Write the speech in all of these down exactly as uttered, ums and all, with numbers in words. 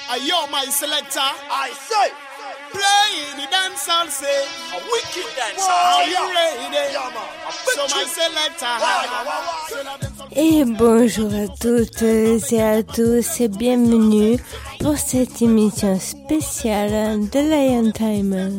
Ayo, my selector. I say. Play the dancehall, say. A wicked dancer. Are you ready? Yeah, man. So my selector. Et bonjour à toutes et à tous et bienvenue pour cette émission spéciale de Lion Time.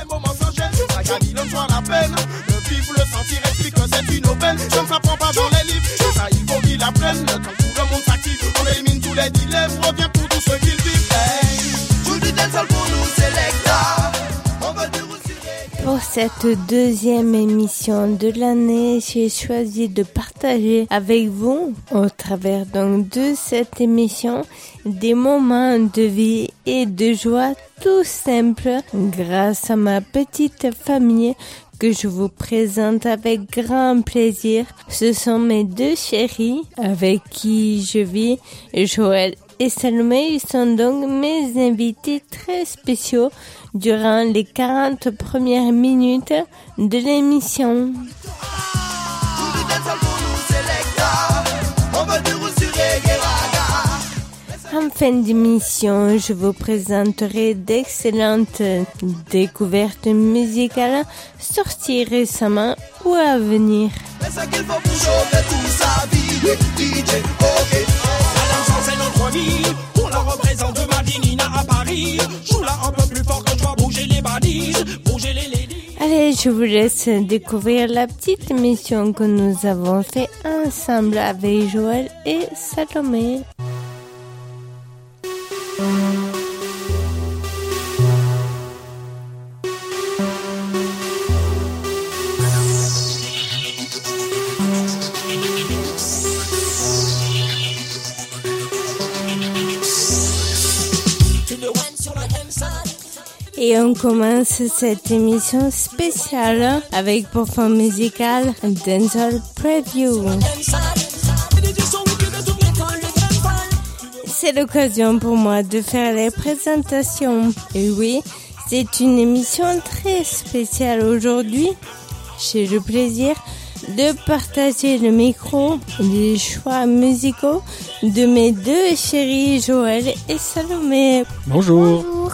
Vivre le sentir explique que c'est une aubaine. Je ne s'apprends pas dans les livres. Et ça, il faut qu'ils apprennent. Quand tout le monde s'active, on élimine tous les dilemmes. Revient pour tous ceux qui le vivent. Hey, joue du dancehall pour nous, Selecta. On veut du roussi. Pour cette deuxième émission de l'année, j'ai choisi de partager avec vous, au travers donc de cette émission, des moments de vie et de joie tout simples grâce à ma petite famille que je vous présente avec grand plaisir. Ce sont mes deux chéris avec qui je vis, Joël et Salomé. Ils sont donc mes invités très spéciaux durant les quarante premières minutes de l'émission. En fin d'émission, je vous présenterai d'excellentes découvertes musicales sorties récemment ou à venir. Mais c'est qu'il faut pour chauffer tout sa vie. D J, ok. La danse, c'est notre vie. On la représente de Madinina à Paris. Joue-la un peu plus fort que je vois bouger les balises. Bouger les ladies. Allez, je vous laisse découvrir la petite émission que nous avons fait ensemble avec Joël et Salomé. Et on commence cette émission spéciale avec pour fond musical Dancehall Preview. C'est l'occasion pour moi de faire les présentations. Et oui, c'est une émission très spéciale aujourd'hui. J'ai le plaisir de partager le micro, les choix musicaux de mes deux chéris Joël et Salomé. Bonjour. Bonjour.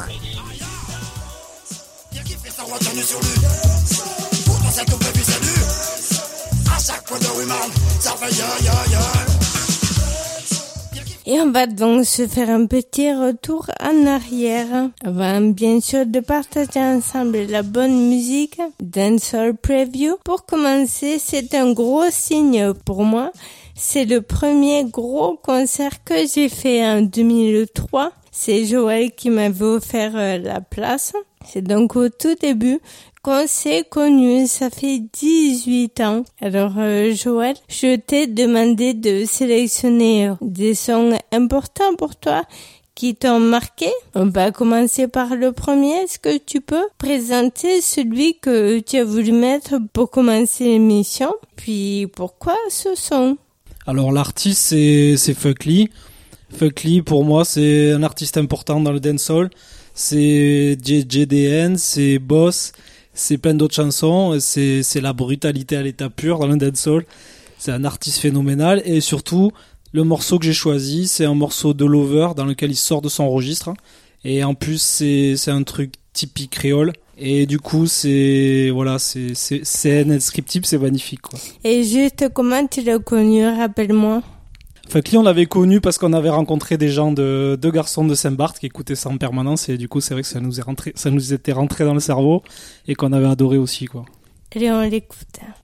Et on va donc se faire un petit retour en arrière avant bien sûr de partager ensemble la bonne musique Dancehall Preview. Pour commencer, c'est un gros signe pour moi. C'est le premier gros concert que j'ai fait en deux mille trois. C'est Joël qui m'avait offert la place. C'est donc au tout début qu'on s'est connus, ça fait dix-huit ans. Alors euh, Joël, je t'ai demandé de sélectionner des sons importants pour toi qui t'ont marqué. On va commencer par le premier. Est-ce que tu peux présenter celui que tu as voulu mettre pour commencer l'émission? Puis pourquoi ce son? Alors l'artiste c'est, c'est Fuck Lee. Fuck Lee pour moi c'est un artiste important dans le dancehall. C'est J J D N, c'est Boss, c'est plein d'autres chansons, c'est, c'est la brutalité à l'état pur dans le dancehall. C'est un artiste phénoménal et surtout, le morceau que j'ai choisi, c'est un morceau de Lover dans lequel il sort de son registre. Et en plus, c'est, c'est un truc typique créole. Et du coup, c'est, voilà, c'est, c'est, c'est indescriptible, c'est magnifique, quoi. Et juste, comment tu l'as connu, rappelle-moi? Fuck Lee, on l'avait connu parce qu'on avait rencontré des gens de deux garçons de Saint-Barth qui écoutaient ça en permanence et du coup c'est vrai que ça nous est rentré, ça nous était rentré dans le cerveau et qu'on avait adoré aussi, quoi. Allez, on l'écoute.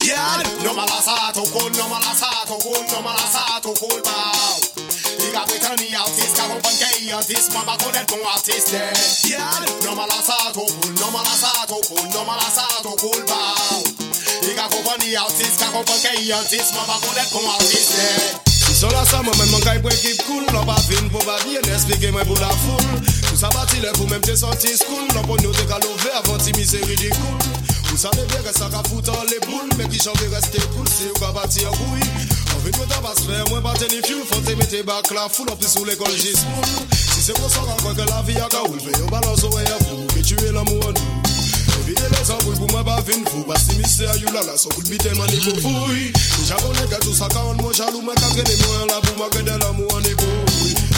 Sur la somme, même mon gars pour équipe cool, l'on pas fin pour pas bien expliquer moi pour la foule. Tout ça bâti le pour même te sortir school, l'on pour nous te calover avant Timmy c'est ridicule. Vous savez bien que ça va foutre les boules, mais qui chante rester cool, c'est ou qu'a bâti un couille. On veut que t'as pas se faire, moi pas tenir fuel, faut te mettre back la foule, en plus sous l'école j'ai spool. Si c'est pour ça qu'on que la vie a gaoul, mais on balance au à vous, que tu es l'amour à nous. Évitez les embrouilles pour moi pas fin fou, parce que si c'est à you là, là, son coup de bite mani pour fouille. J'abonne que tout ça quand moi jaloux, mais quand que les moi là pour moi que de l'amour en égo. On est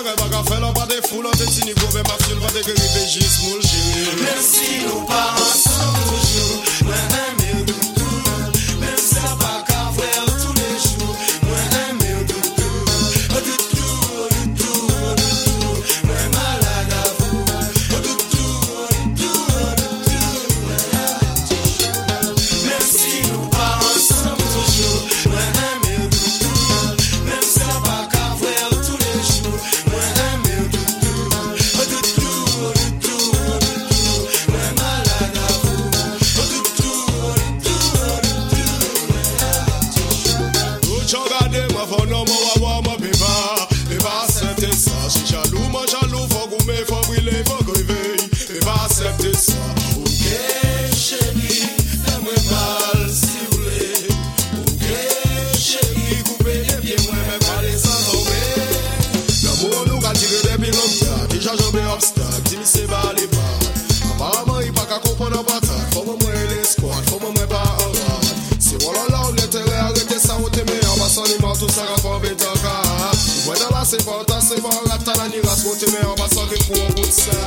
bagay baga fè la pa de fou, la te tini gove ma fil, pa de ke rive jis moul chéri. Même si nou pa ensemble toujours, mwen eme ou doutou, même si la pa ka vwe ou tous les jours, mwen eme ou doutou, ou doutou, ou doutou, ou doutou, mwen malade à vous, ou doutou, ou doutou, ou doutou, mwen a même si nou pa ensemble toujours, mwen eme ou doutou, même si la pa ka vwe ou tous les jours, mwen eme ou doutou, ou doutou, ou doutou, ou doutou, mwen malade à vous, ou doutou, ou doutou, ou doutou, mwen a ou chan gade ma fò non mo wawa ma beba, beba accepte ça, si jaloux, moi jaloux, faut goumer, faut brûler, faut griver, beba accepte ça, ok chérie, fais-moi mal si vous voulez, ok chérie, coupez les pieds, moi même pas les entomber, l'amour nous a tiré depuis longtemps, déjà jambé obstacle, dis-moi c'est pas les pas, apparemment il pas qu'à comprendre en bataille, faut moi moi les squats, faut moi moi pas en rade, si voilà là on l'intérêt arrêtez ça on t'aimait en passant les morts tout ça rapport bête en cas, vous voyez là c'est pas tant c'est pas la talani race on t'aimait en passant les coups en bout de ça.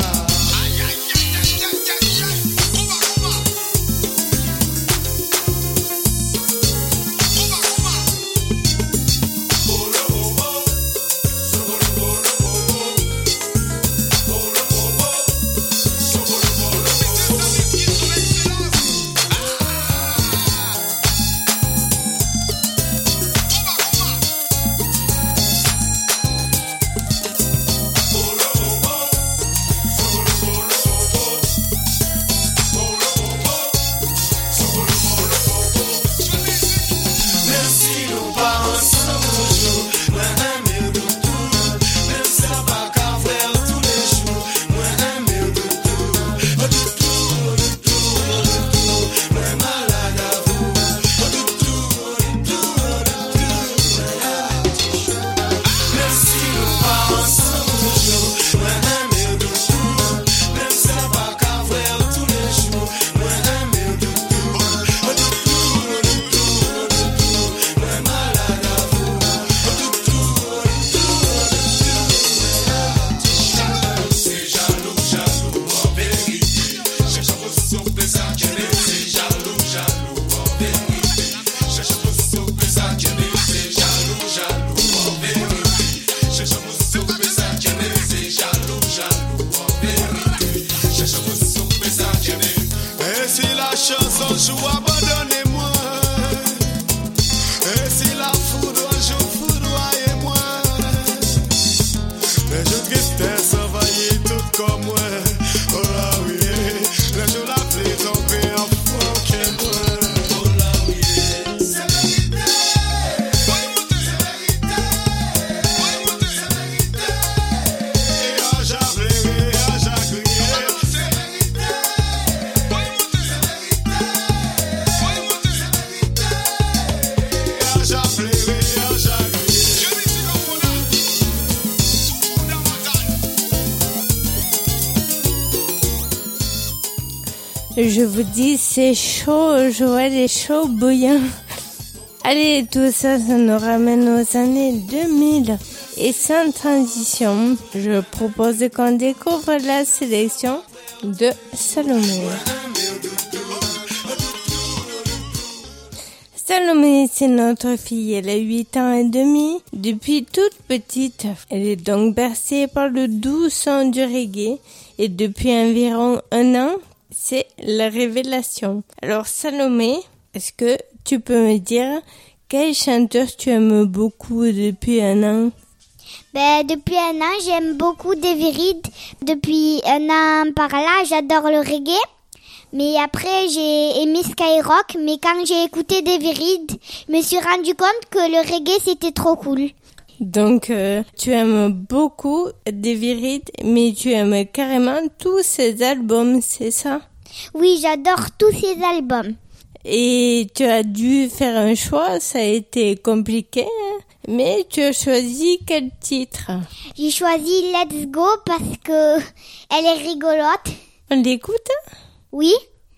Je vous dis, c'est chaud, je vois les chauds bouillants. Allez, tout ça, ça nous ramène aux années deux mille. Et sans transition, je propose qu'on découvre la sélection de Salomé. Salomé, c'est notre fille, elle a huit ans et demi. Depuis toute petite, elle est donc bercée par le doux son du reggae. Et depuis environ un an, c'est la révélation. Alors Salomé, est-ce que tu peux me dire quel chanteur tu aimes beaucoup depuis un an? Ben, depuis un an, j'aime beaucoup Davy Reid. Depuis un an par là, j'adore le reggae. Mais après, j'ai aimé Skyrock. Mais quand j'ai écouté Davy Reid, je me suis rendu compte que le reggae, c'était trop cool. Donc, euh, tu aimes beaucoup Davy Reid, mais tu aimes carrément tous ses albums, c'est ça? Oui, j'adore tous ses albums. Et tu as dû faire un choix, ça a été compliqué, hein? Mais tu as choisi quel titre? J'ai choisi Let's Go parce que elle est rigolote. On l'écoute? Oui.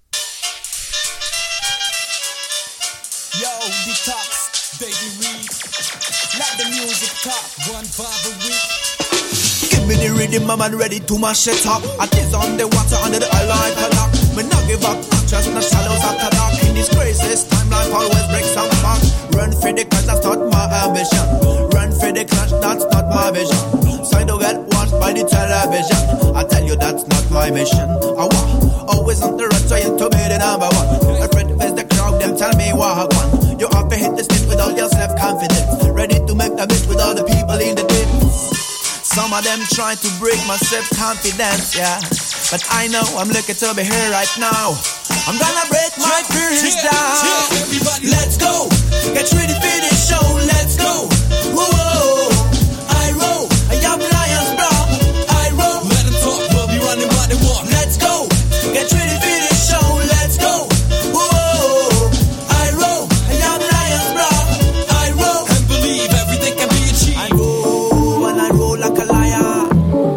Yo, Detox, Davy Reid. Let the music talk, one vibe a week. me the rhythm, I'm ready to mash it up. I is on the water under the eye like a lock. Me not give up, just in the shadows after dark. In this craziest time, life always breaks some back. Run for the cause, that's not my ambition. Run for the clash, that's not my vision. So I don't get watched by the television. I tell you that's not my mission. I walk always on the road, trying to be the number one. Afraid to face the crowd, them tell me what I want. You have to hit the stick with all your self-confidence. Ready to make the bitch with all the people in the dip. Some of them trying to break my self-confidence, yeah. But I know I'm looking to be here right now. I'm gonna break my fears down. Yeah, everybody, let's go. Get ready for this show. Let's go. Whoa, I roll. I am Lions, bro. I roll. Let them talk, we'll be running by the walk. Let's go. Get ready for this show. Let's go. Whoa, I roll. I am Lions, bro. I roll. And believe everything can be achieved. I roll and I roll like a lion.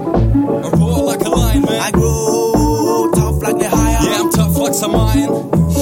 I roll like a lion, man. I grow tough like the higher. Yeah, I'm tough like some iron.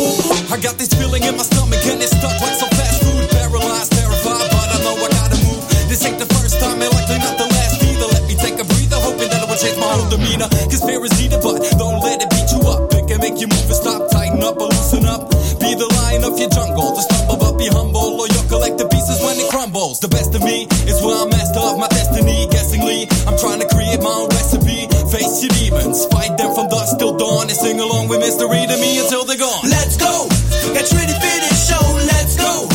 I got this feeling in my stomach and it's stuck like some fast food. Paralyzed, terrified, but I know I gotta move. This ain't the first time and likely not the last either. Let me take a breather, hoping that it will change my whole demeanor. Cause fear is needed, but don't let it beat you up. It can make you move and stop, tighten up or loosen up. Be the lion of your jungle, the stumble but be humble, or you'll collect the pieces when it crumbles. The best of me is where I'm master of my destiny. Guessingly, I'm trying to create my own recipe. Face your demons, fight them from dusk till dawn, and sing along with mystery to me until they're gone. Let's go, get ready for this show. Let's go.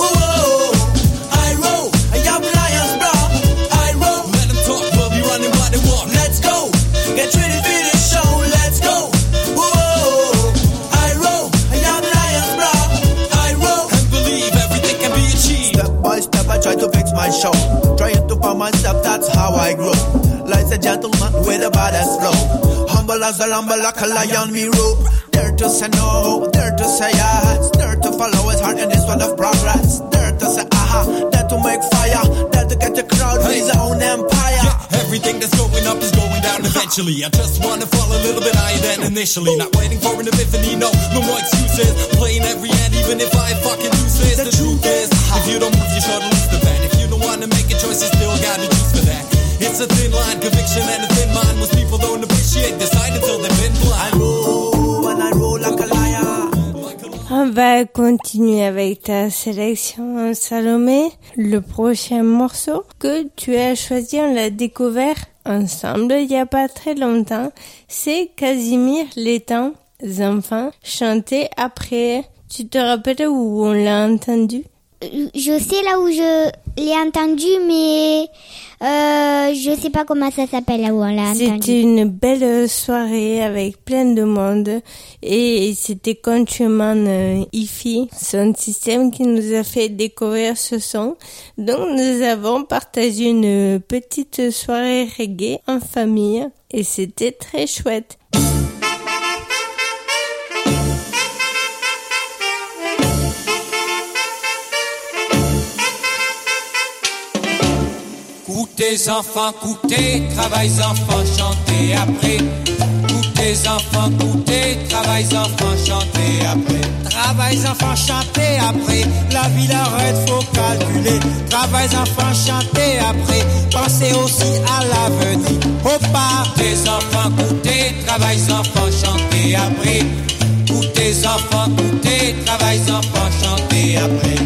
Whoa, I roll. I am Lions, bro. I roll. Let them talk, we'll be running by the walk. Let's go, get ready for this show. Let's go. Whoa, I roll. I am Lions, bro. I roll. And believe everything can be achieved. Step by step, I try to fix my show. Trying to find myself, that's how I grow. Life's a gentleman with a badass flow. Humble as a lumber, like a lion, me rope. Dare to say no, dare to say yes. Dare to follow his heart in this world of progress. Dare to say aha, dare to make fire. Dare to get the crowd with his own empire. Yeah, everything that's going up is going down eventually. I just wanna fall a little bit higher than initially. Not waiting for an epiphany, no, no more excuses. Playing every hand, even if I fucking lose this. The truth is, if you don't move, you're sure to lose the bet. If you don't wanna make a choice, you still gotta choose for that. It's a thin line, conviction and a thin mind. Most people don't appreciate the sight until they've been blind. I roll and I roll like a lion. On va continuer avec ta sélection, Salomé. Le prochain morceau que tu as choisi, on l'a découvert ensemble il y a pas très longtemps. C'est Casimir les temps enfants chanté après. Tu te rappelles où on l'a entendu? Je sais là où je l'ai entendu, mais euh, je sais pas comment ça s'appelle là où on l'a entendu. C'était une belle soirée avec plein de monde et c'était Countryman euh, Hi-Fi, son système qui nous a fait découvrir ce son. Donc nous avons partagé une petite soirée reggae en famille et c'était très chouette. Écoutez enfants, écoutez, travaillez enfants, chantez après. Écoutez enfants, écoutez, travaillez enfants, chantez après. Travaillez enfants, chantez après. La vie l'arrête, faut calculer. Travaillez enfants, chantez après. Pensez aussi à l'avenir. Opa. Écoutez enfants, écoutez, travaillez enfants, chantez après. Écoutez enfants, écoutez, travaillez enfants, chantez après.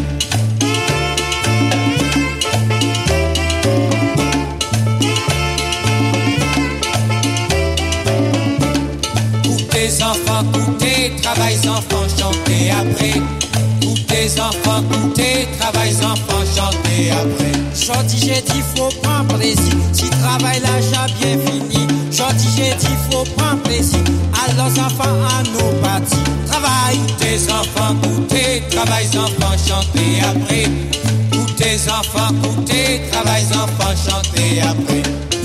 Écoutez enfants, écoutez, travaillez enfants, chantez après. Écoutez enfants, écoutez, travaillez enfants, chantez après. Gentil, j'ai dit, faut prendre plaisir. Si travail là, j'ai bien fini. Gentil, j'ai dit, faut prendre plaisir. Alors enfants, à nous bâtir. Travail. Écoutez enfants, écoutez, travaillez enfants, chantez après. Écoutez enfants, écoutez, travaillez enfants, chantez après.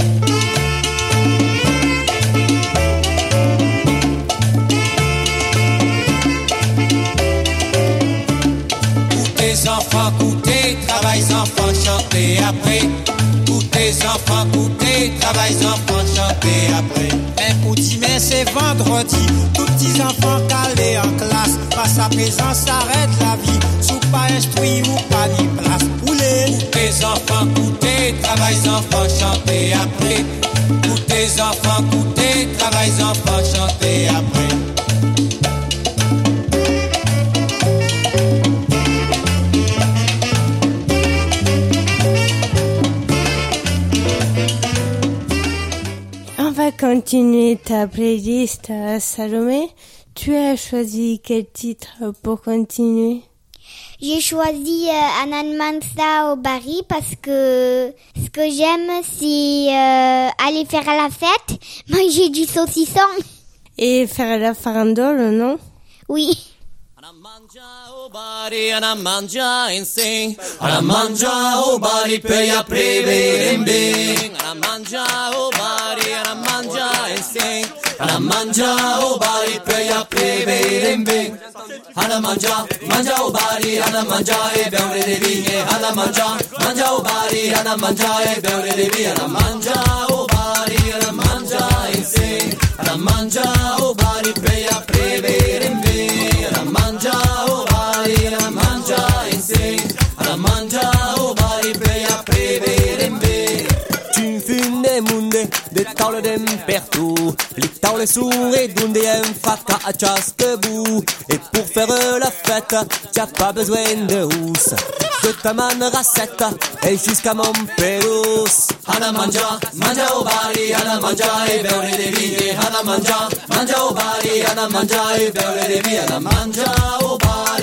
Écoutez enfants, écoutez, travaillez enfants, chantez après. Écoutez enfants, écoutez, travaillez enfants, chantez après. Écoutez, mais c'est vendredi. Tous petits enfants calés en classe. Passe à présent, s'arrête la vie. Sous pas instruit ou pas ni place. Oulé. Écoutez enfants, écoutez, travaillez enfants, chantez après. Coutez enfants, coutez, travaillez enfants, chantez après. On va continuer ta playlist, Salomé. Tu as choisi quel titre pour continuer? J'ai choisi euh, Anan Mansa au Bari parce que ce que j'aime, c'est euh, aller faire la fête, manger du saucisson. Et faire la farandole, non? Oui. Bari ana manja and sing ana manja oh bari peya prebe bing ana manja oh bari ana manja and sing ana manja oh bari peya prebe bing ana manja manja oh bari ana manja e beure de vine ana manja manja oh bari ana manja e beure de vine ana manja oh bari ana manja and sing ana manja oh bari peya prebe bing ana manja oh la mangia in sing, la mangia o bari peia preverembe. Tu finne munde, de tavle dem partout, les tavles sourd et dunde en faca à chaque bout. Et pour faire la fête, t'as pas besoin de housse, de ta manne racette, et jusqu'à mon péros. Hana mangia, mangia o bari, hana mangia e beure de vine, hana mangia, mangia o bari, hana mangia e beure de vine, hana mangia o bari.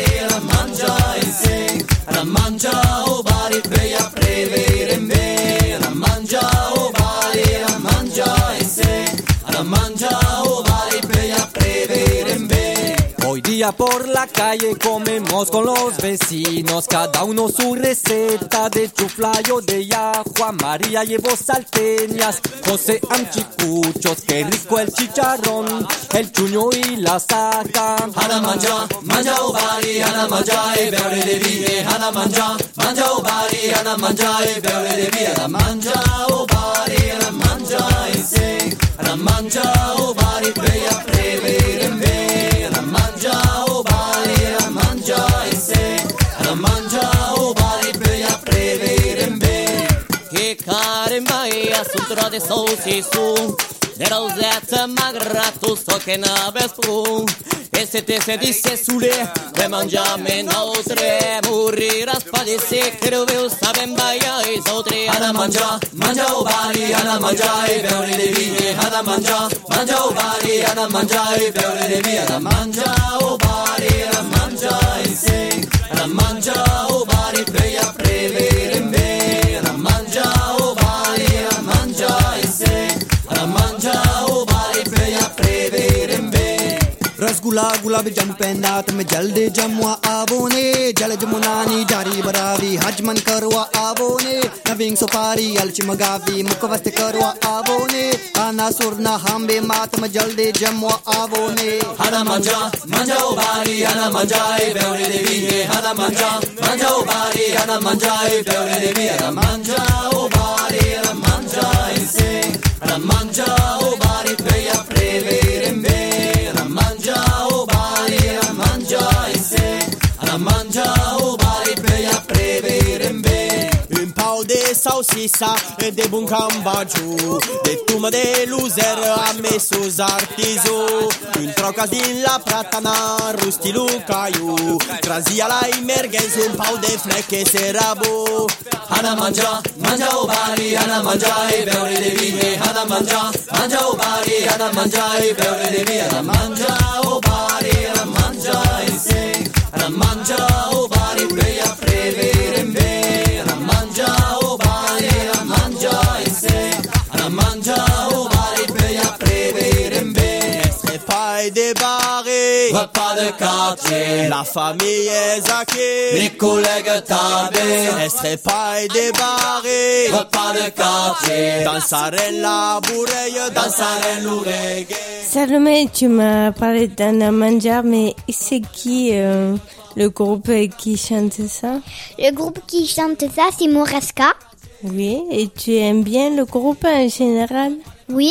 La mangia o bari peia prevere me la mangia o bari la mangia en se la mangia o bari peia prevere me. Hoy día por la calle comemos con los vecinos, cada uno su receta de chuflayo de yahua. María llevó salteñas, José anchicuchos, qué rico el chicharrón, el chuño y la saca. Hana mangia, mangia o bari, hana mangia e beure de vine, hana mangia, mangia o bari, hana mangia e beure de vine, hana mangia o bari, hana mangia e se, hana mangia o bari peia prevere me, hana mangia o bari, hana mangia e se, hana mangia o bari peia prevere me. Che care mai assunto de saucisson, de rosette magrato so che n'avesse pro. E se te se disse sule, per mangiare nostre, morire a spadesse, che dove saben baia e sotre. Ana mangia, mangia o bari, ana mangia e beure de vine, ana mangia, mangia o bari, ana mangia e beure de vine, ana mangia o bari, ana mangia e se, ana mangia o bari peia prevere me, ana mangia o bari, ana mangia e se, ana mangia o bari peia prevere me. Rasgulla गुलाब जम पैंदा तुम जल्दी जमुआ आवो ने जल जमुनानी जारी बरावी हजमन करवा आवो ने नविंग सुपारी अलची मगावी मुकवस्त करवा आवो ने आना सुरना हमबे मातम जल्दी जमुआ आवो ने हना मंजा मंजा ओ बारी हना मंजा ए बेउरे दे वीने हना मंजा मंजा ओ बारी हना मंजा ए बेउरे दे वीने हना मंजा ओ बारी हना मंजा ए से हना मंजा ओ बारी पेया prevere me mangia o bari la mangia e se la mangia o bari peia prevere me un pau de salsissa e de bun cambaggiù de tuma de luzer a mesos artiso un trocas din la pratana rusti lucaiu trazia la emergenza un pau de flecche serabo hana mangia mangia o bari hana mangia e beure de vine hana mangia mangia o bari hana mangia e beure de vine hana mangia o bari hana mangia e se hana mangia o bari peia prevere me hana mangia o bari hana mangia e se hana mangia o bari peia prevere me c'est pas de barrer va pas de quartier la famille est zaquée les collègues tabés elle serait pas débarré va pas de quartier dansare la bourreille dansare l'oreille. Salomé, tu m'as parlé d'Anna Mangia, mais c'est qui euh, le groupe qui chante ça? Le groupe qui chante ça, c'est Moresca. Oui, et tu aimes bien le groupe en général? Oui.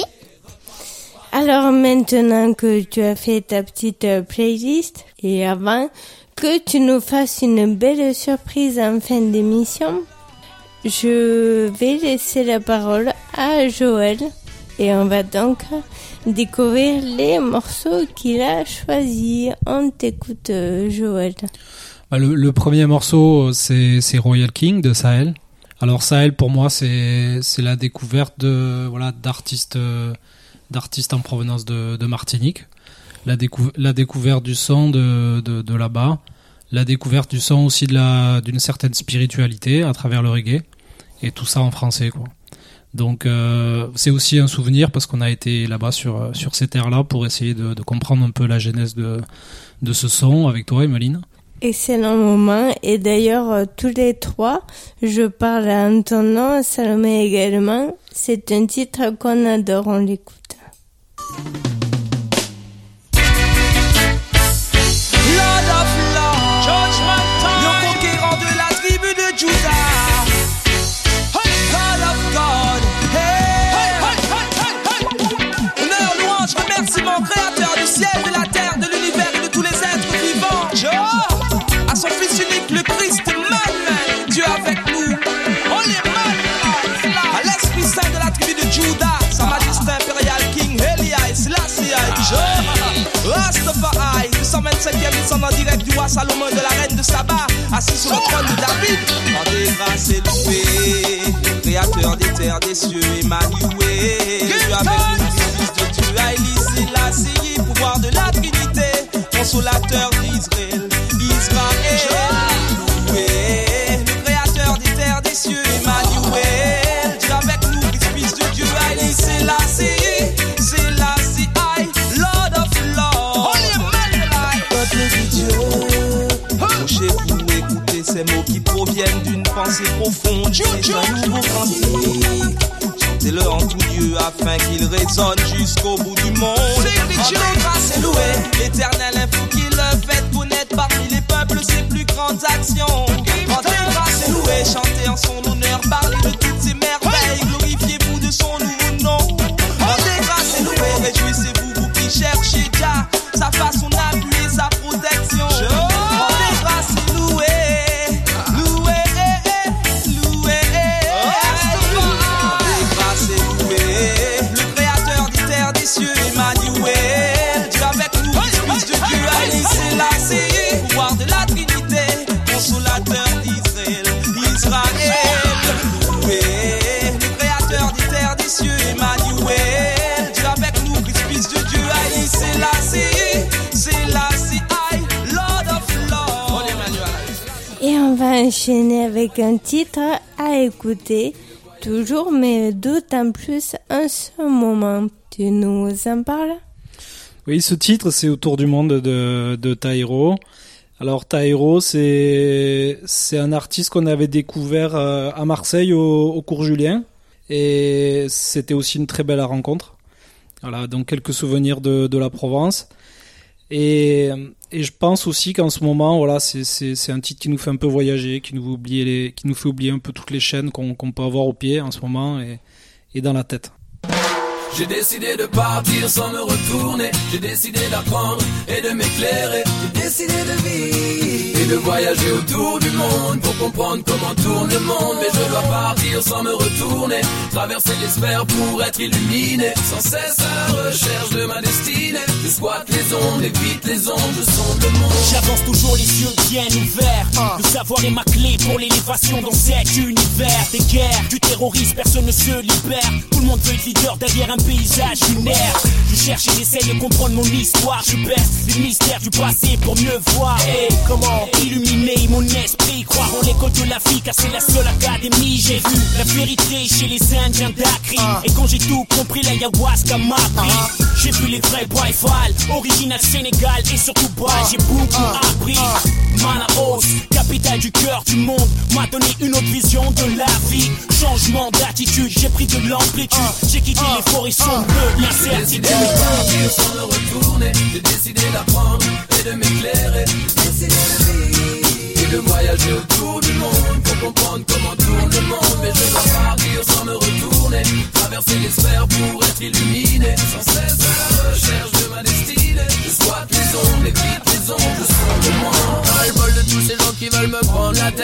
Alors maintenant que tu as fait ta petite playlist, et avant que tu nous fasses une belle surprise en fin d'émission, je vais laisser la parole à Joël Et on va donc découvrir les morceaux qu'il a choisis. On t'écoute, Joël. Bah, le, le premier morceau, c'est, c'est Royal King de Sahel. Alors Sahel, pour moi, c'est, c'est la découverte de, voilà, d'artistes, d'artistes en provenance de, de Martinique. La, décou- la découverte du son de, de, de là-bas. La découverte du son aussi de la, d'une certaine spiritualité à travers le reggae. Et tout ça en français, quoi. Donc euh, c'est aussi un souvenir parce qu'on a été là-bas sur, sur ces terres-là pour essayer de, de comprendre un peu la genèse de, de ce son avec toi, Emeline. Excellent moment. Et d'ailleurs, euh, tous les trois, je parle en ton nom, Salomé également. C'est un titre qu'on adore, on l'écoute. Lord of Lord, Judgment Time, le conquérant de la tribu de Juda. God of God, hey, hey, hey, hey, hey. Honneur, louange, remerciement, créateur du ciel, de la terre, de l'univers et de tous les êtres vivants. Joe, à son fils unique, le Christ, man, Dieu avec nous. On est man, à l'Esprit Saint de la tribu de Juda, sa majesté impériale, King Elias, Selassie, Joe, Rastafari, deux cent vingt-cinquième descendant direct du roi Salomon de la reine de Saba, assis sur le trône de David. Rendez grâce et loué, créateur des terres, des cieux, Emmanuel. Dieu avec nous, fils de Dieu, Haïli Selassie, pouvoir de la Trinité, consolateur d'Israël, Israël. Loué, le créateur des terres, des cieux, Emmanuel. Dieu avec nous, fils de Dieu, Haïli Selassie, Selassie, Lord of Lords. Peuple de Dieu, couchez-vous, écoutez ces mots qui proviennent d'une pensée profonde. C'est un nouveau cantique. Chantez-le en tout lieu afin qu'il résonne jusqu'au bout du monde. Rendez grâce et loué l'éternel, info qu'il le fait connaître parmi les peuples ses plus grandes actions. Rendez grâce et loué, chantez en son honneur, parlez de toutes ses merveilles, glorifiez-vous de son nouveau nom. Rendez grâce et loué, réjouissez-vous vous qui cherchez Jah, sa façon d'appuyer sa protection. Rendez grâce et loué. Pouvoir de la Trinité, consolateur d'Israël, Israël. Loué, le créateur des terres, des cieux, Emmanuel. Dieu avec nous, Christ, fils de Dieu, Haïli Selassie, Selassie, Lord of Lords. Et on va enchaîner avec un titre à écouter, toujours, mais d'autant plus en ce moment. Tu nous en parles ? Oui, ce titre, c'est Autour du monde de, de Taïro. Alors, Taïro, c'est, c'est un artiste qu'on avait découvert à Marseille au, au cours Julien. Et c'était aussi une très belle rencontre. Voilà, donc quelques souvenirs de, de la Provence. Et, et je pense aussi qu'en ce moment, voilà, c'est, c'est, c'est un titre qui nous fait un peu voyager, qui nous fait oublier les, qui nous fait oublier un peu toutes les chaînes qu'on, qu'on peut avoir au pied en ce moment et, et dans la tête. J'ai décidé de partir sans me retourner. J'ai décidé d'apprendre et de m'éclairer. J'ai décidé de vivre et de voyager autour du monde pour comprendre comment tourne le monde. Mais je dois partir sans me retourner, traverser les sphères pour être illuminé. Sans cesse à la recherche de ma destinée. Je squatte les ondes, évite les ondes, je sonde le monde. J'avance toujours les yeux bien ouverts. uh. Le savoir est ma clé pour l'élévation dans cet univers. Des guerres, du terrorisme, personne ne se libère. Tout le monde veut être leader derrière un paysage lunaire. Je cherche et j'essaie de comprendre mon histoire. Je baisse les mystères du passé pour mieux voir. Et comment illuminer mon esprit, croire en l'école de la vie car c'est la seule académie. J'ai vu la vérité chez les Indiens d'Akri. Et quand j'ai tout compris, l'ayahuasca m'a pris. J'ai vu les vrais Wi-Fi, original Sénégal et surtout bas, j'ai beaucoup appris. Manaus, capitale du cœur du monde, m'a donné une autre vision de la vie. Changement d'attitude, j'ai pris de l'amplitude. J'ai quitté les forêts sombres de l'incertitude. J'ai décidé de partir sans me retourner. J'ai décidé d'apprendre et de m'éclairer. J'ai décidé de vivre et de voyager autour du monde pour comprendre comment tourne le monde. Mais je dois partir sans me retourner, traverser les sphères pour être illuminé. Sans cesse à la recherche de ma destinée. Je squatte les ondes, évite les ondes, je sonde le monde. Ras le bol de tous ces gens qui veulent me prendre la tête. Je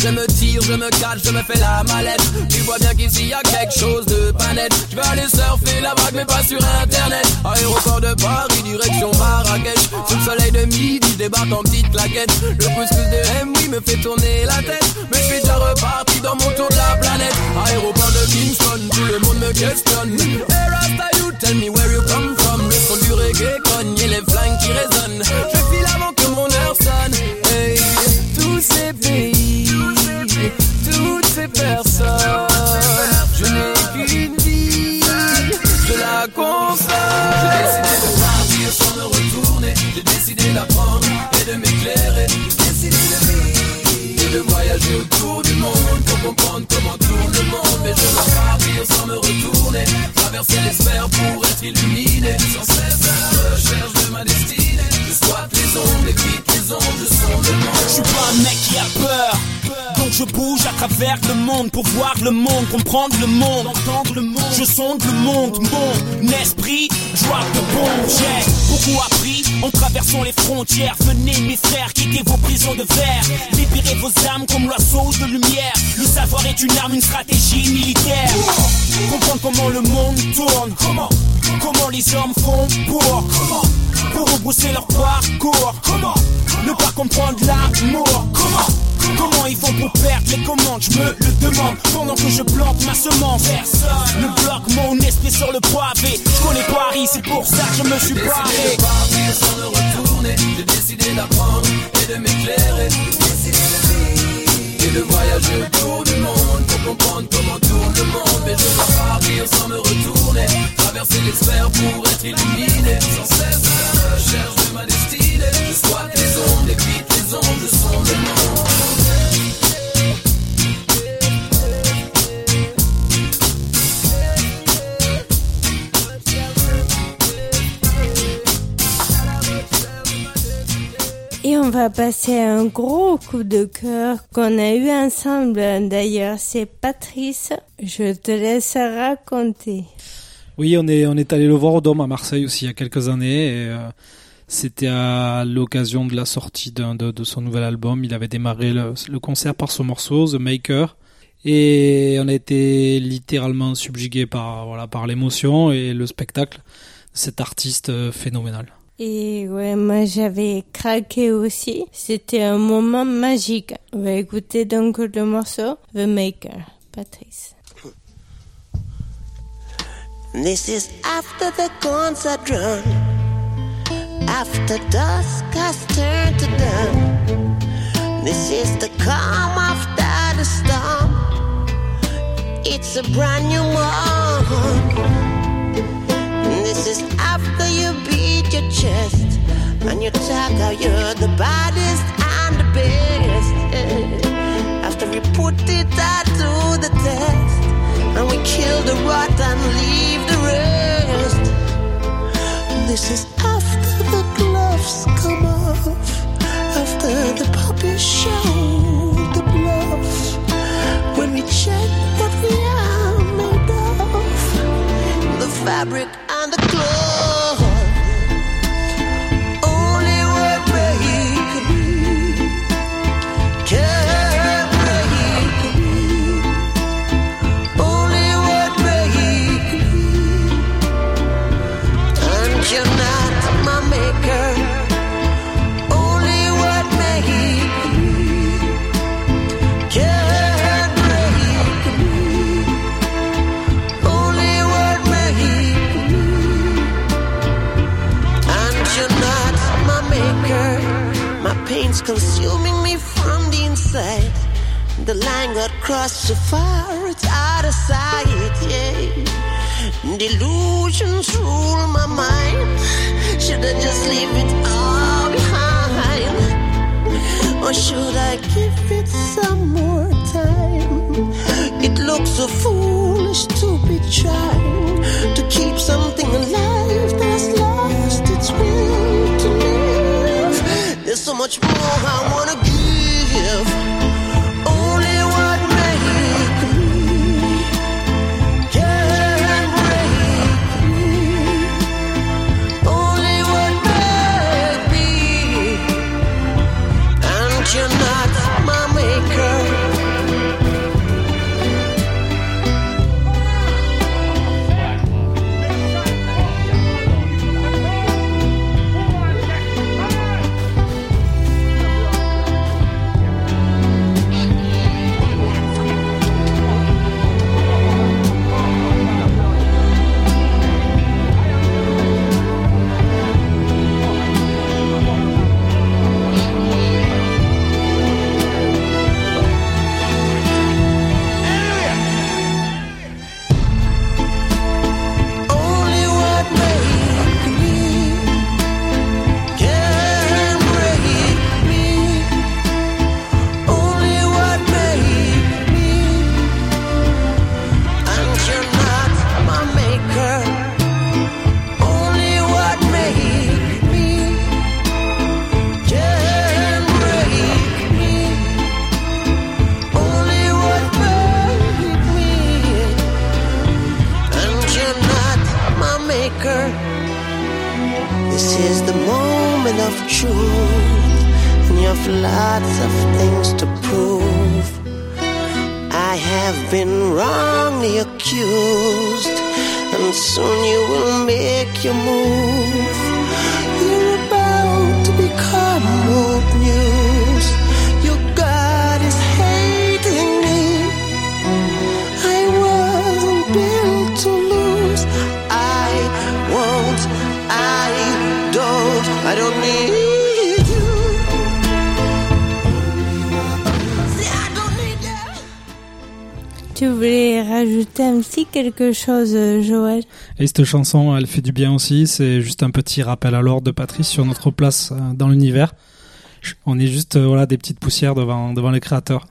Je me tire, je me cache, je me fais la mallette. Tu vois bien qu'ici y a quelque chose de pas net. Je vais aller surfer la vague mais pas sur internet. Aéroport de Paris, direction Marrakech. Sous le soleil de midi, je débarque en petite claquette. Le couscous de M, oui, me fait tourner la tête. Mais je suis déjà reparti dans mon tour de la planète. Aéroport de Kingston, tout le monde me questionne. Hey Rasta, you tell me where you come from. Le son du reggae cogne et les flingues qui résonnent. Je file avant que mon heure sonne. Hey, tous ces pays, toutes ces personnes, je n'ai qu'une vie, je la console. J'ai décidé de partir sans me retourner. J'ai décidé d'apprendre et de m'éclairer. J'ai décidé de vivre et de voyager autour du monde pour comprendre comment tourne le monde. Mais je dois partir sans me retourner, traverser les sphères pour être illuminé. Sans cesse à la recherche de ma destinée. Je squatte les ondes, évite les ondes, je sonde le monde. Je suis pas un mec qui a peur, donc je bouge à travers le monde pour voir le monde, comprendre le monde, entendre le monde. Je sonde le monde, mon esprit, joie de bon. J'ai beaucoup appris en traversant les frontières. Venez mes frères, quittez vos prisons de verre. Libérez vos âmes comme l'oiseau de lumière. Le savoir est une arme, une stratégie militaire. Comprendre comment le monde tourne, comment, comment les hommes font pour, comment, pour rebrousser leur parcours, comment, ne pas comprendre l'amour, comment, comment ils font pour perdre les commandes, je me le demande pendant que je plante ma semence. Personne ne bloque mon esprit sur le pavé. Je connais Paris, c'est pour ça que je me suis barré. J'ai décidé de partir sans me retourner. J'ai décidé d'apprendre et de m'éclairer. J'ai décidé de vivre et de voyager autour du monde pour comprendre comment tourne le monde. Mais je dois partir sans me retourner, traverser les sphères pour être illuminé. Sans cesse à la recherche de ma destinée. Je squatte les ondes, évite les ondes, je sonde le monde. Et on va passer à un gros coup de cœur qu'on a eu ensemble d'ailleurs, c'est Patrice. Je te laisse raconter. Oui, on est, on est allé le voir au Dôme à Marseille aussi il y a quelques années. Et, euh, c'était à l'occasion de la sortie d'un, de, de son nouvel album. Il avait démarré le, le concert par ce morceau, The Maker. Et on a été littéralement subjugué par, voilà, par l'émotion et le spectacle de cet artiste phénoménal. Et ouais, moi j'avais craqué aussi. C'était un moment magique. On va écouter donc le morceau The Maker, Patrice. This is after the concert run, after dusk has turned to dawn. This is the calm after the storm. It's a brand new morn. This is after you beat your chest and you talk how you're the baddest and the best. Yeah. After we put it out to the test and we kill the rot and leave the rest. This is after the gloves come off, after the puppies show the bluff. When we check what we are made of, the fabric and the cloth. Only what break me can break me. Only what break me. And you're not my maker. Only what make me can break me. Only what make me. And you're not my maker. My pain's consuming me from the inside. The line got crossed so far, it's out of sight, yeah. Delusions rule my mind. Should I just leave it all behind? Or should I give it some more time? It looks so foolish to be trying to keep something alive that's lost its will to live. There's so much more I wanna give. Only what make me can break me. Only what make me. And you're not my maker. This is the moment of truth, and you have lots of things to prove. I have been wrongly accused, and soon you will make your move. You're about to become old news. Your God is hating me. I wasn't built to lose. I won't, I don't, I don't need you. Tu voulais rajouter un petit quelque chose, Joël? Et cette chanson, elle fait du bien aussi. C'est juste un petit rappel à l'ordre de Patrice sur notre place dans l'univers. On est juste voilà, des petites poussières devant, devant les créateurs.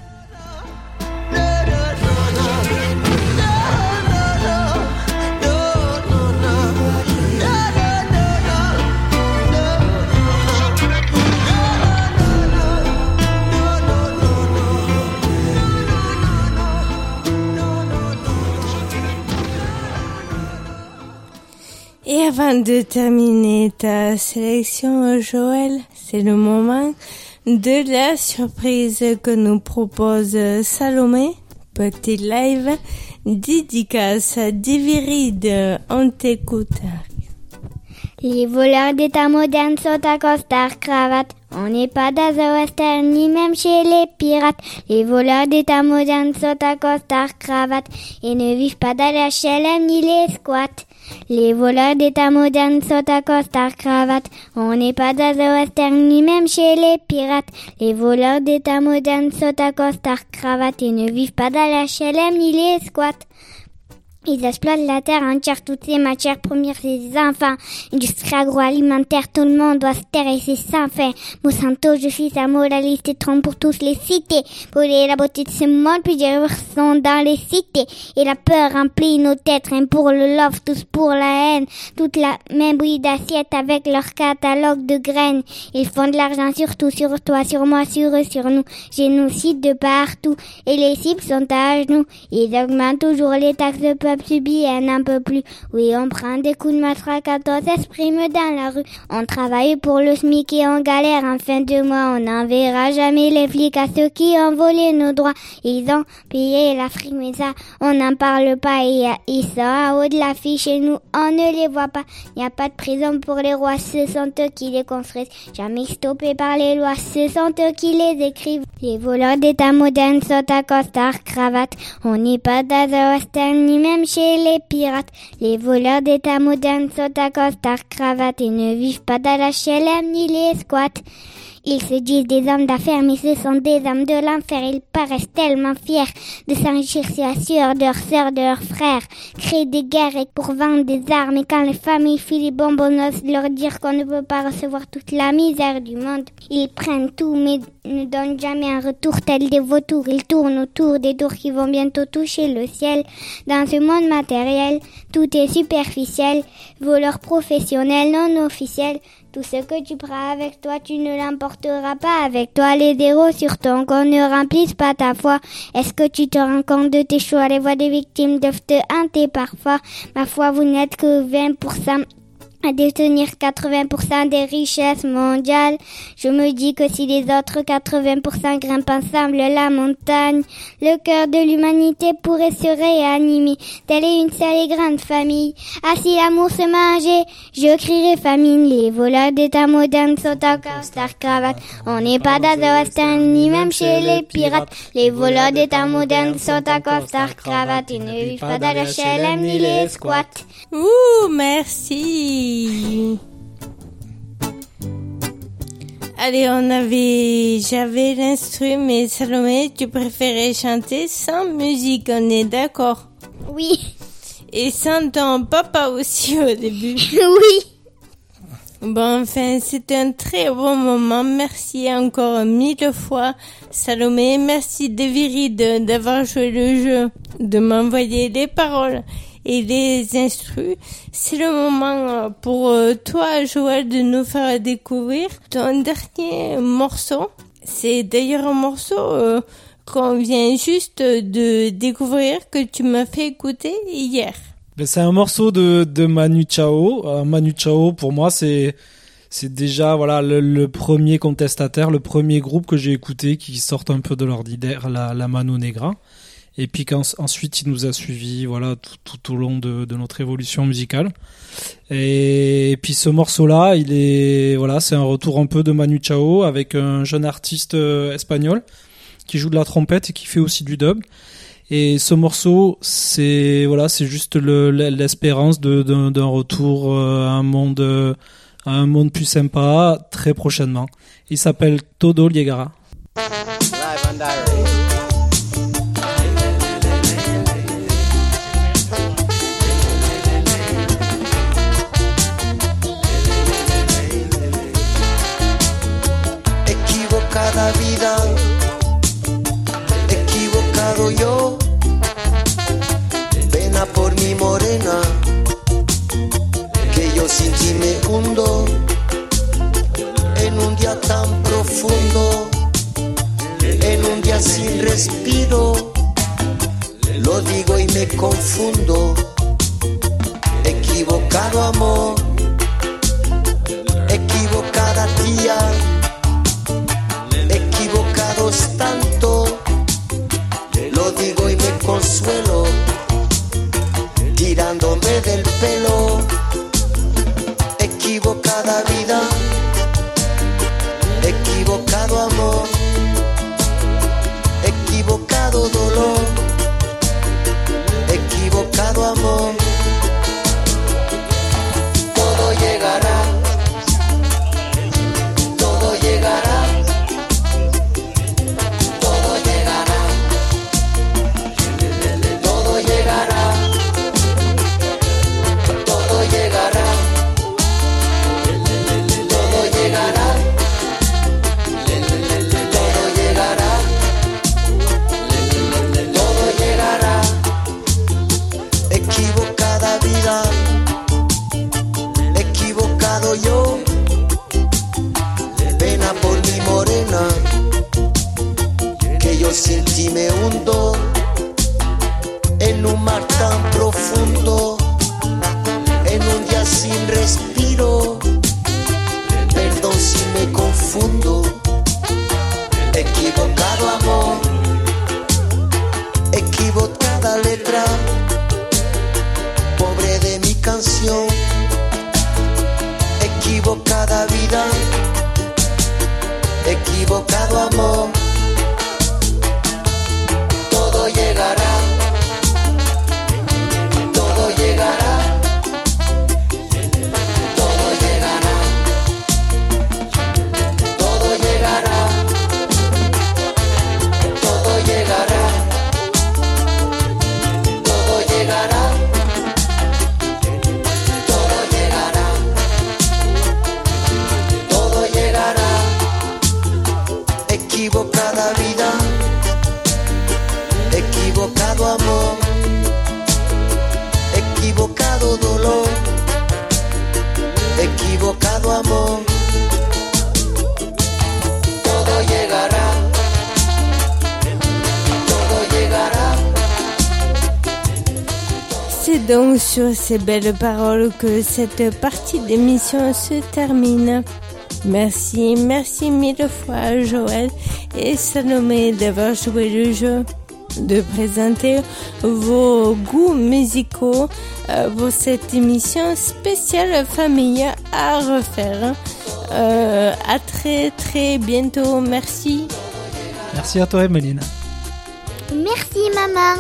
Et avant de terminer ta sélection, Joël, c'est le moment de la surprise que nous propose Salomé. Petit live dédicace à Diviride. On t'écoute. Les voleurs d'état moderne sont à costard cravate. On n'est pas dans un western ni même chez les pirates. Les voleurs d'état moderne sont à costard cravate et ne vivent pas dans les H L M ni les squats. Les voleurs d'état moderne sont à costard cravate. On n'est pas dans un western ni même chez les pirates. Les voleurs d'état moderne sont à costard cravate et ne vivent pas dans les H L M ni les squats. Ils exploitent la terre entière, toutes ses matières premières, ses enfants. Industrie agroalimentaire, tout le monde doit se taire et c'est sans fin. Monsanto, je suis sa moraliste et trompe pour tous les cités. Pour la beauté de ce monde, plusieurs sont dans les cités. Et la peur remplit nos têtes, rien pour le love, tous pour la haine. Toute la même bruit d'assiette avec leur catalogue de graines. Ils font de l'argent surtout sur toi, sur moi, sur eux, sur nous. Génocide de partout. Et les cibles sont à genoux. Ils augmentent toujours les taxes de peuple. Subit et n'en peut plus. Oui, on prend des coups de matraque quand on s'exprime dans la rue. On travaille pour le SMIC et on galère en fin de mois. On n'enverra jamais les flics à ceux qui ont volé nos droits. Ils ont payé l'Afrique, mais ça, on n'en parle pas. Et ils sont en haut de l'affiche chez nous, on ne les voit pas. Il n'y a pas de prison pour les rois, ce sont eux qui les construisent. Jamais stoppés par les lois, ce sont eux qui les écrivent. Les voleurs d'état moderne sont à costard cravate. On n'est pas dans un western ni même chez les pirates. Les voleurs d'état moderne sont à costard cravate et ne vivent pas dans la H L M ni les squats. Ils se disent des hommes d'affaires, mais ce sont des hommes de l'enfer. Ils paraissent tellement fiers de s'enrichir sur la sueur de leurs sœurs, de leurs frères. Créer des guerres et pour vendre des armes. Et quand les familles filent les bonbonnos, leur dire qu'on ne peut pas recevoir toute la misère du monde. Ils prennent tout, mais ne donnent jamais un retour tel des vautours. Ils tournent autour des tours qui vont bientôt toucher le ciel. Dans ce monde matériel, tout est superficiel. Voleurs professionnels, non officiels. Tout ce que tu prends avec toi, tu ne l'emporteras pas avec toi. Les zéros sur ton compte ne remplissent pas ta foi. Est-ce que tu te rends compte de tes choix? Les voix des victimes doivent te hanter parfois. Ma foi, vous n'êtes que vingt pour cent à détenir quatre-vingts pour cent des richesses mondiales. Je me dis que si les autres quatre-vingts pour cent grimpent ensemble la montagne, le cœur de l'humanité pourrait se réanimer. Telle est une seule et grande famille. Ah, si l'amour se mangeait, je crierais famine. Les voleurs d'état moderne sont en costard cravate. On n'est pas dans un western ni même chez les pirates. Les voleurs d'état moderne sont en costard cravate. Ils ne vivent pas dans le H L M ni les squats. Ouh, merci. Allez, on avait, j'avais l'instru, mais Salomé, tu préférais chanter sans musique, on est d'accord? Oui. Et sans ton papa aussi au début? Oui. Bon, enfin, c'était un très bon moment. Merci encore mille fois, Salomé. Merci Deviride d'avoir joué le jeu, de m'envoyer les paroles et les instrus. C'est le moment pour toi, Joël, de nous faire découvrir ton dernier morceau. C'est d'ailleurs un morceau euh, qu'on vient juste de découvrir, que tu m'as fait écouter hier. Ben, c'est un morceau de, de Manu Chao. Euh, Manu Chao, pour moi, c'est, c'est déjà, voilà, le, le premier contestataire, le premier groupe que j'ai écouté qui sortent un peu de l'ordinaire, la, la Mano Negra. Et puis qu'ensuite, il nous a suivis, voilà, tout, tout au long de, de notre évolution musicale. Et, et puis ce morceau-là, il est, voilà, c'est un retour un peu de Manu Chao avec un jeune artiste euh, espagnol qui joue de la trompette et qui fait aussi du dub. Et ce morceau, c'est, voilà, c'est juste le, l'espérance de, de, d'un retour euh, à un monde, euh, à un monde plus sympa très prochainement. Il s'appelle Todo Llegará. Live on Diary. Equivocada vida, equivocado yo. Ven a por mi morena, que yo sin ti me hundo en un día tan profundo, en un día sin respiro. Lo digo y me confundo. Equivocado amor, equivocada tía. Equivocados tanto, lo digo y me consuelo, tirándome del pelo. Equivocada vida, equivocado amor, equivocado dolor, equivocado amor. Todo llegará, todo llegará. Yo, pena por mi morena, que yo sin ti me hundo en un mar tan profundo, en un día sin respiro. Perdón si me confundo. Equivocado amor, equivocada letra, pobre de mi canción. Equivocada vida, equivocado amor. Todo llegará, todo llegará, todo llegará, todo llegará, todo llegará, todo llegará. Equivocada vida, equivocado amor, equivocado dolor, equivocado amor. Todo llegará, todo llegará. C'est donc sur ces belles paroles que cette partie d'émission se termine. Merci, merci mille fois Joël et Salomé d'avoir joué le jeu, de présenter vos goûts musicaux euh, pour cette émission spéciale famille à refaire. Euh, à très très bientôt, merci. Merci à toi Emeline. Merci maman.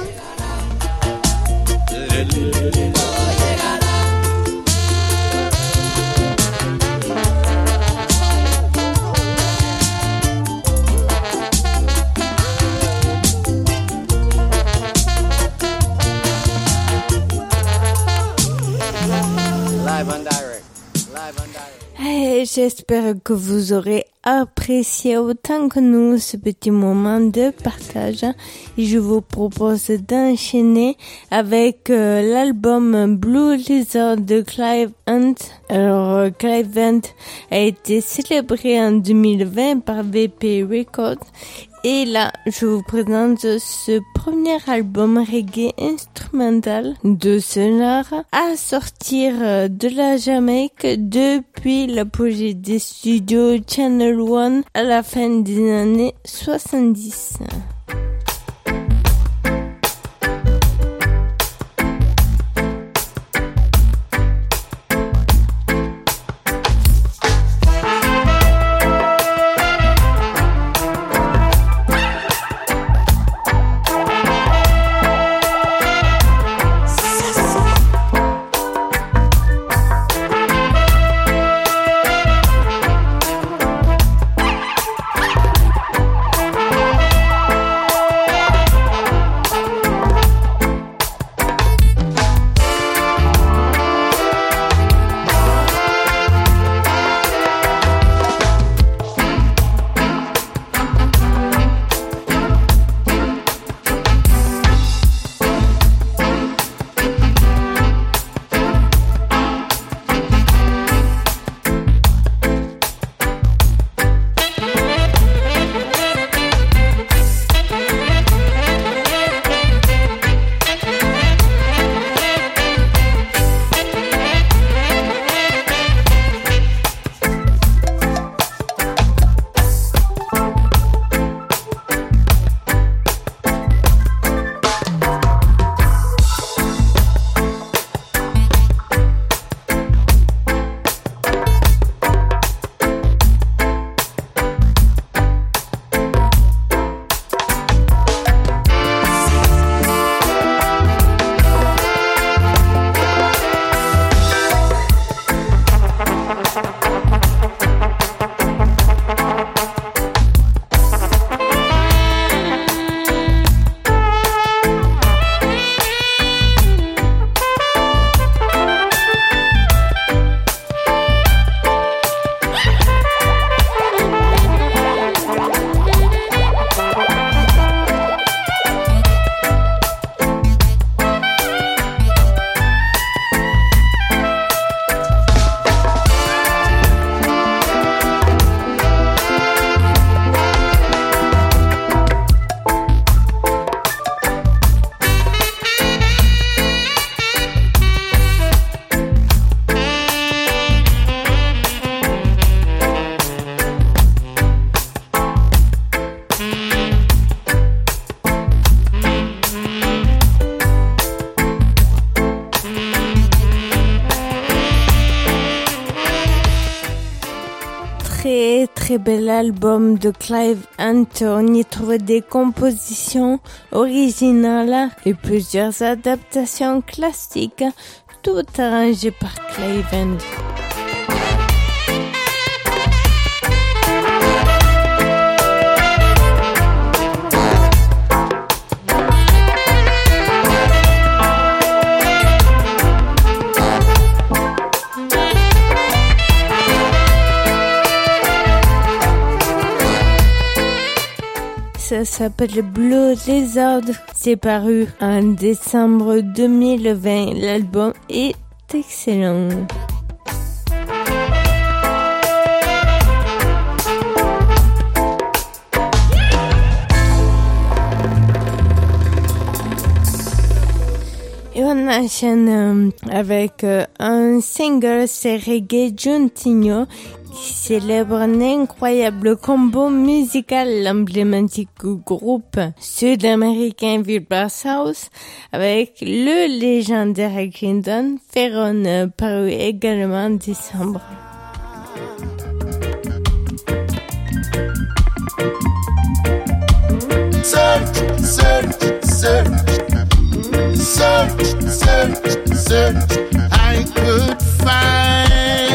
Et j'espère que vous aurez apprécié autant que nous ce petit moment de partage. Et je vous propose d'enchaîner avec euh, l'album Blue Lizard de Clive Hunt. Alors, Clive Hunt a été célébré en deux mille vingt par V P Records Et là, je vous présente ce premier album reggae instrumental de ce genre à sortir de la Jamaïque depuis l'apogée des studios Channel One à la fin des années soixante-dix. Très très bel album de Clive Hunt. On y trouve des compositions originales et plusieurs adaptations classiques, tout arrangé par Clive Hunt. Ça s'appelle Blue Lizard. C'est paru en décembre deux mille vingt. L'album est excellent. Et on enchaîne avec un single, c'est Reggae Juntinho, qui célèbre un incroyable combo musical, l'emblématique groupe sud-américain Vibra's House avec le légendaire Clinton Ferron, paru également en décembre. Search, search, search, search, search, search, I could find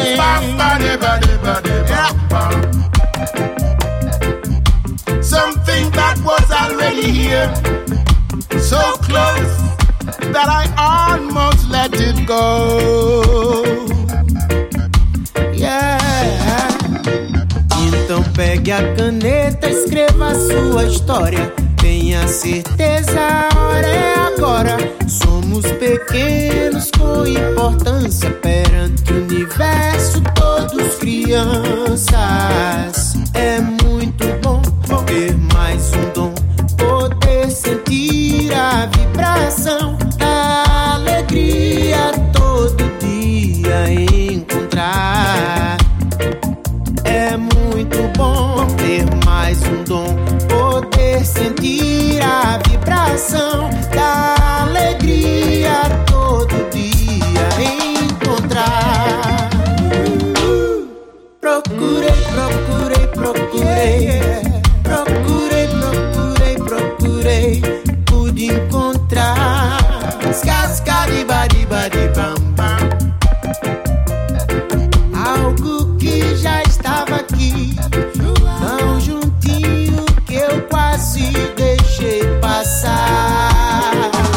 something that was already here, so close that I almost let it go. Yeah. Então pegue a caneta, escreva a sua história. Tenha certeza, a hora é agora. Somos pequenos com importância perante o universo, todos crianças. É muito bom ter mais um sentir a vibração da alegria todo dia encontrar. Procurei, procurei, procurei, procurei, procurei, procurei, pude encontrar. Cascaribadibadibam-bam, algo que já estava aqui, tão juntinho que eu quase deixei passar.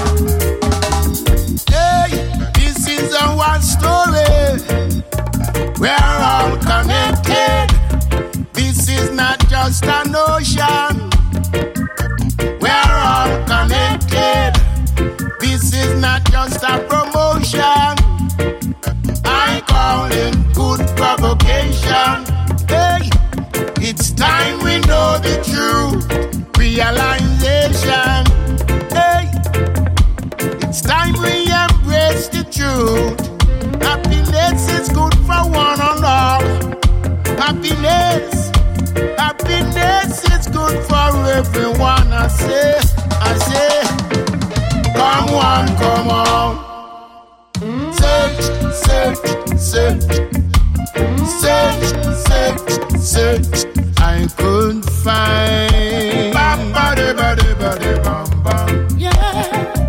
Hey, this is a one story. We're all connected. This is not just an ocean. We're all connected. This is not just a promotion. I call it good provocation. Hey, it's time we know the truth. Realization. Hey, it's time we embrace the truth. Happiness is good for one and all. Happiness, happiness is good for everyone. I say, I say, come on, come on. Search, search, search, search, search, search. I could find. Bam, bada, bada, bada, bam, bam. Yeah.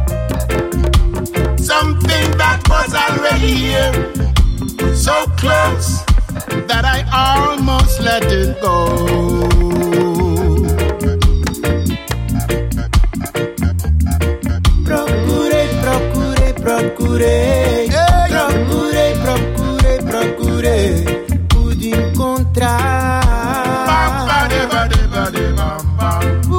Something that was already here, so close that I almost let it go. Procurei, procurei, procurei, hey. Procurei, procurei, procurei, pude encontrar. Uh,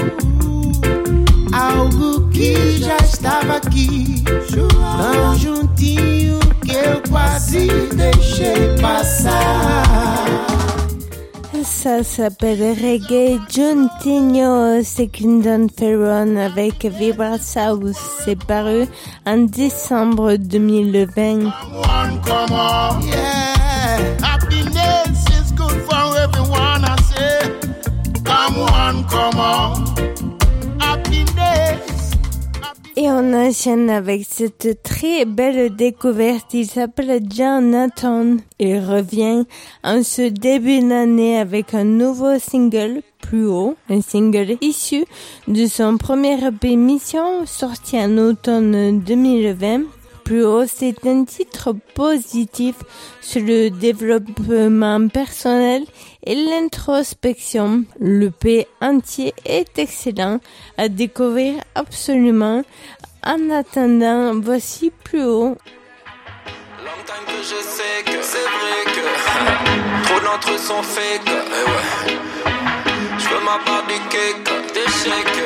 algo que já estava aqui, tão juntinho que eu quase deixei passar. Ça s'appelle Reggae Juntinho, c'est Clinton Ferron avec Vibra South. C'est paru en décembre deux mille vingt. Come on, come on, yeah. Happiness is good for everyone, I say. Come on, come on. Happiness. Et on enchaîne avec cette très belle découverte. Il s'appelle Jonathan. Il revient en ce début d'année avec un nouveau single, Plus haut, un single issu de son premier E P Mission sorti en automne deux mille vingt. Plus haut, c'est un titre positif sur le développement personnel et l'introspection. Le P entier est excellent à découvrir absolument. En attendant, voici Plus haut. Longtemps que je sais que c'est vrai que trop d'entre eux sont fake. Eh ouais. Je veux ma part du cake, des chèques.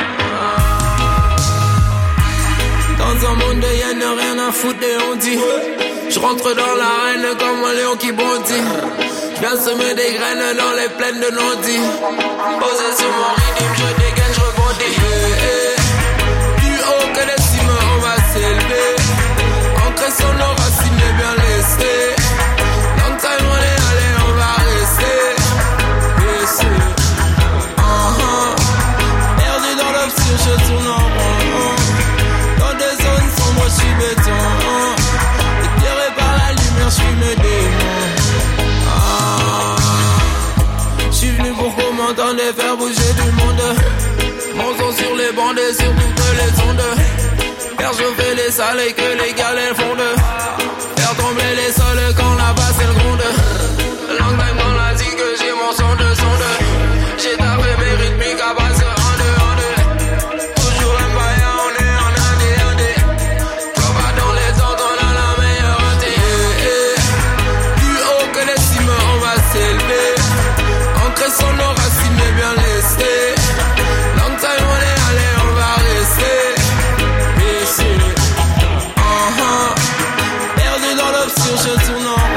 Dans un monde de hyènes, rien à foutre et on dit. Je rentre dans l'arène comme un lion qui bondit. Je viens semer des graines dans les plaines de non-dit. Posé sur mon rythme, je dégaine, je rebondis. Hey, hey. Plus haut que les cimes, on va s'élever. Ancré sur nos racines et bien laissé. Long time on est allé, on va rester. Rester. Uh-huh. Perdu dans l'obscur, je tourne en rond. Dans des zones sombres, je suis béton. Éclairé par la lumière, je suis mes démons. Ah. Je suis venu pour qu'on m'entende et faire bouger du monde. Mon son sur les bandes et sur toutes les ondes. Faire chauffer les salles et que les galets fondent. Faire tomber les sols quand la basse elle gronde. Long time qu'on a dit que j'ai mon son de sonde. J'ai tapé mes rythmiques à base en deux, en deux. Toujours un païen, on est en indé, indé. Faut pas dans les ordres, on a la meilleure idée. Eh, eh. Plus haut que les cimes, on va s'élever. Ancré sur nos racines et bien laissé. Long time on est allé, on va rester. Ici, uh-huh. Perdu dans l'obscur, je tourne en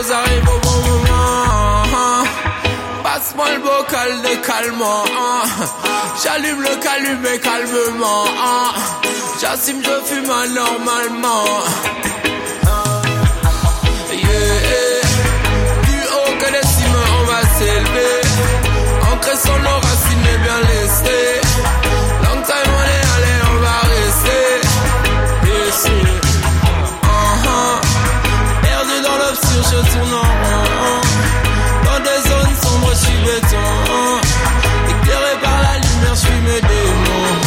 choses arrivent au bon moment. Passe-moi le bocal de calmant. J'allume le calumet calmement. J'assume, je fume anormalement. Yeah. Plus haut que les cimes, on va s'élever. Ancré sur nos racines et bien lesté. Long time on est allé, on va rester ici. Uh-huh. Perdu dans l'obscur, je tourne en rond. Dans des zones sombres, je suis béton. Éclairé par la lumière, je suis mes démons.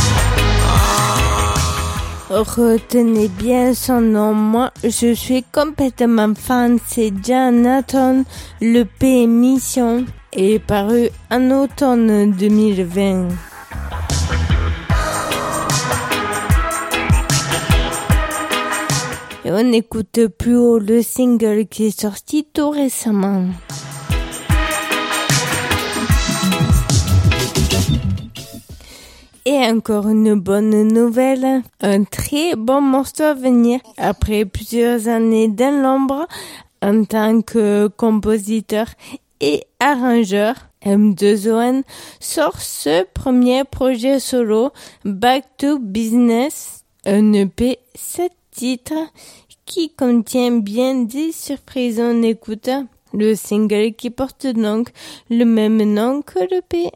Retenez bien son nom, moi je suis complètement fan, c'est Jonathan. Le P Mission est paru en automne deux mille vingt. Et on écoute plus haut le single qui est sorti tout récemment. Et encore une bonne nouvelle, un très bon morceau à venir. Après plusieurs années dans l'ombre, en tant que compositeur et arrangeur, M deux O N sort ce premier projet solo, Back to Business, un E P sept titres qui contient bien des surprises. On écoute le single qui porte donc le même nom que l'E P.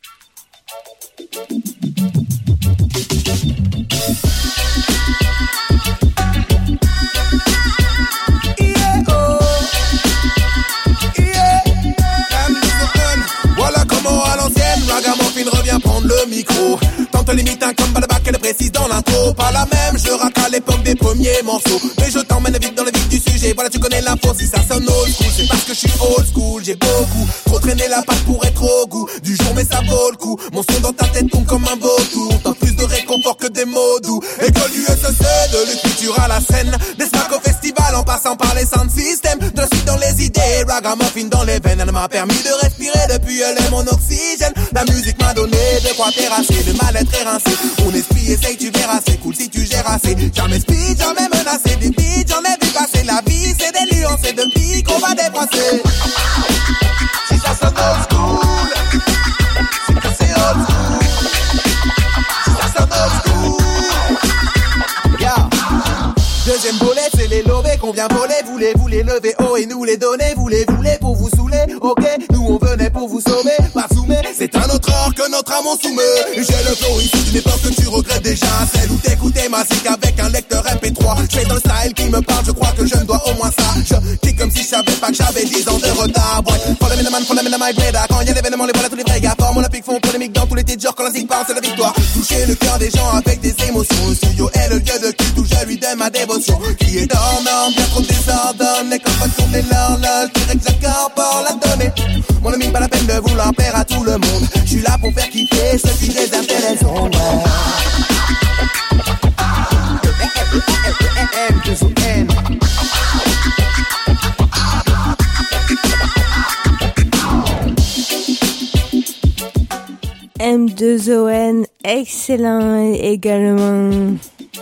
Voilà comment à l'ancienne Ragamuffin revient prendre le micro. Tente limite un comme Balabac, elle précise dans l'intro. Pas la même, je rappe à l'époque des premiers morceaux. Mais je t'emmène vite dans le vif du sujet. Voilà, tu connais l'info, si ça sonne old school. C'est parce que je suis old school, j'ai beaucoup trop traîné la patte pour être au goût du jour, mais ça vaut le coup. Mon son dans ta tête tombe comme un vautour. T'as plus de réconfort que des mots doux. École U S C, de l'écriture à la scène. Des smacks au festival en passant par les sound systems. De la suite dans les idées, Ragamuffin dans les veines. Elle m'a permis de respirer, depuis elle est mon oxygène. La musique m'a donné de quoi terrasser, de mal-être érincé. Mon esprit essaye, tu verras, c'est cool si tu gères assez. Jamais speed, jamais menacé, des beats, j'en ai vu passer. La vie c'est des nuances et de piques qu'on va débrasser. Si ça sonne old school, c'est que c'est old school. Si ça sonne old school, yeah. Deuxième volet, c'est les lovés qu'on vient voler. Voulez-vous les lever haut et nous les donner? Voulez-vous les pour vous saouler? Ok, nous on venait pour vous sauver. Pas soumet, c'est un autre or que notre âme on soumet. J'ai le flow issu d'une époque que tu regrettes déjà. Celle où t'écoutais ma zik avec un lecteur M P trois. J'fais dans le style qui me parle, je crois que je ne dois au moins ça. Je kick comme si je savais pas que j'avais dix ans de retard. Ouais, follow me the man, follow me the my brother. Quand y'a l'événement, les voilà tous les vrais gars. Forme olympique font polémique dans tous les titres. Genre quand la zik parle, c'est la victoire. Toucher le cœur des gens avec des émotions. Le studio est le lieu de culte où je lui donne ma dévotion. Qui est dormant, bien trop désordonné. Quand pas tourner l'horloge, dirais que j'incorpore la donnée. Mon ami, pas la peine de vouloir plaire à tout le monde. Je suis là pour faire kiffer ceux qui réservent les ondes. M deux O N, excellent également.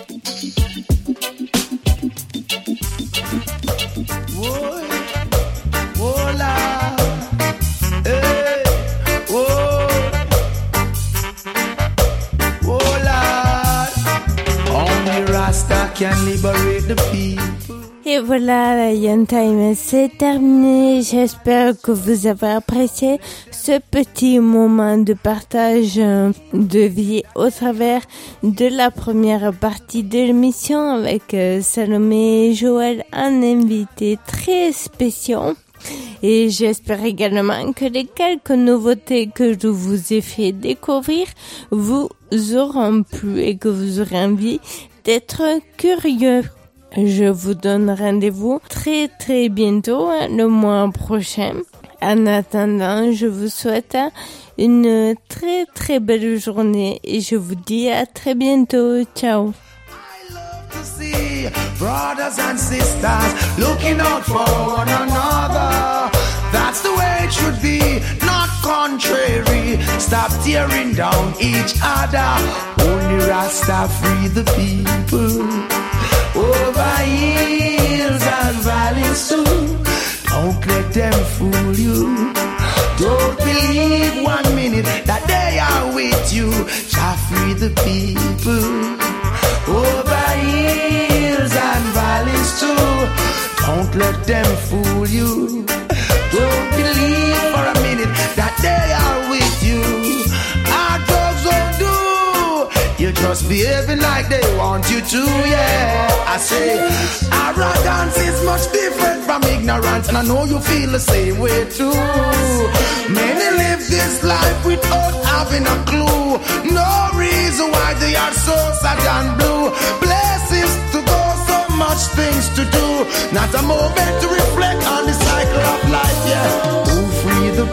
Et voilà, la Young Time, c'est terminé. J'espère que vous avez apprécié ce petit moment de partage de vie au travers de la première partie de l'émission avec Salomé et Joël, un invité très spécial. Et j'espère également que les quelques nouveautés que je vous ai fait découvrir vous auront plu et que vous aurez envie d'être curieux. Je vous donne rendez-vous très très bientôt, hein, le mois prochain. En attendant, je vous souhaite une très très belle journée et je vous dis à très bientôt. Ciao. See brothers and sisters looking out for one another. That's the way it should be, not contrary. Stop tearing down each other. Only Rasta free the people. Over hills and valleys too. Don't let them fool you. Don't believe one minute that they are with you. Jah free the people over hills and valleys too. Don't let them fool you. Don't believe for a minute that they are with you. Our dogs won't do. You just behaving like they want you to, yeah. I say arrogance is much different from ignorance, and I know you feel the same way too. Many live this life without having a clue. No reason why they are so sad and blue. Places to go, so much things to do. Not a moment to reflect on the cycle of life, yeah. Who free the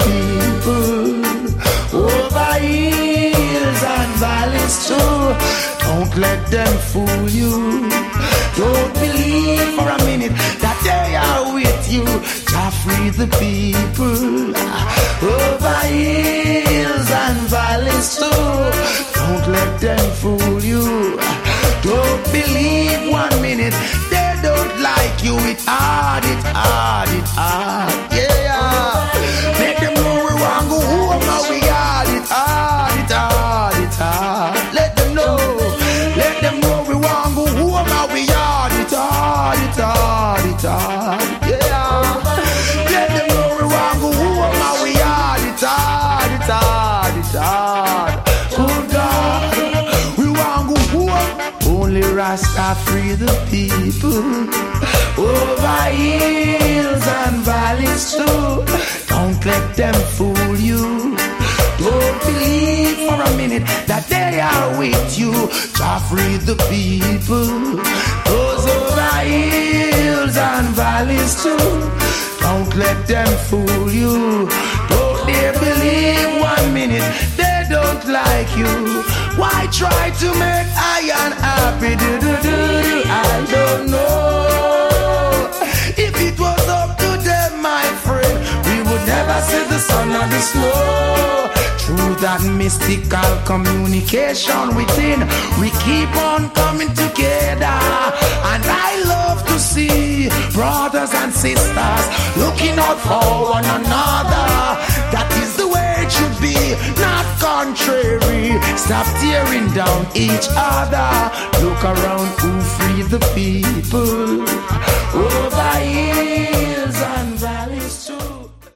people over hills and valleys too. Don't let them fool you. Don't believe for a minute that they are with you. Jah free the people over hills and valleys too. Don't let them fool you. Don't believe one minute they don't like you. It hard, it hard, it hard, yeah. Let them know we want go home and we hard, it hard, it hard, it hard. Let them know, let them know we want go home and we hard, it hard, it hard, it hard, yeah. Let them know we want go home and we hard, it hard, it hard, it hard. Oh God, we want go home. Only Rasta free the people over hills and valleys too. Don't let them fool you. Don't believe for a minute that they are with you. Jah free the people, those over hills and valleys too. Don't let them fool you. Don't they believe one minute they don't like you. Why try to make I unhappy? Do, do, do, do. I don't know. If it was up to them, my friend, we would never see the sun or the snow. Through that mystical communication within, we keep on coming together. And I love to see brothers and sisters looking out for one another. That is the way it should be, not contrary. Stop tearing down each other. Look around, who free the people